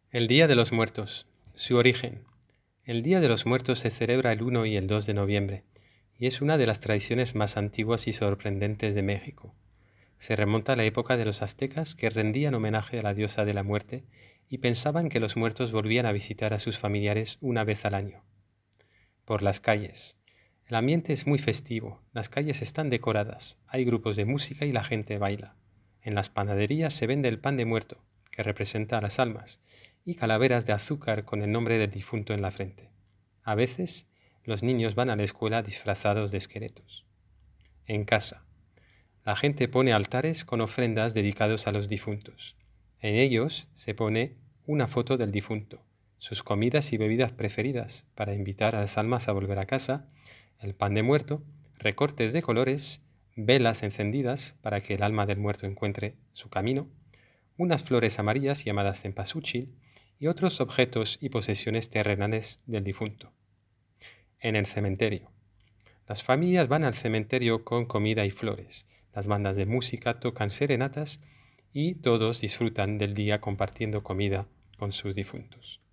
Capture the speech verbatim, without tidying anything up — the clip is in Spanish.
El Día de los Muertos. Su origen. El Día de los Muertos se celebra el uno y el dos de noviembre y es una de las tradiciones más antiguas y sorprendentes de México. Se remonta a la época de los aztecas, que rendían homenaje a la diosa de la muerte y pensaban que los muertos volvían a visitar a sus familiares una vez al año. Por las calles. El ambiente es muy festivo, las calles están decoradas, hay grupos de música y la gente baila. En las panaderías se vende el pan de muerto, que representa a las almas, y calaveras de azúcar con el nombre del difunto en la frente. A veces, los niños van a la escuela disfrazados de esqueletos. En casa. La gente pone altares con ofrendas dedicados a los difuntos. En ellos se pone una foto del difunto, sus comidas y bebidas preferidas para invitar a las almas a volver a casa, el pan de muerto, recortes de colores, velas encendidas para que el alma del muerto encuentre su camino, unas flores amarillas llamadas cempasúchil y otros objetos y posesiones terrenales del difunto. En el cementerio. Las familias van al cementerio con comida y flores. Las bandas de música tocan serenatas y todos disfrutan del día compartiendo comida con sus difuntos.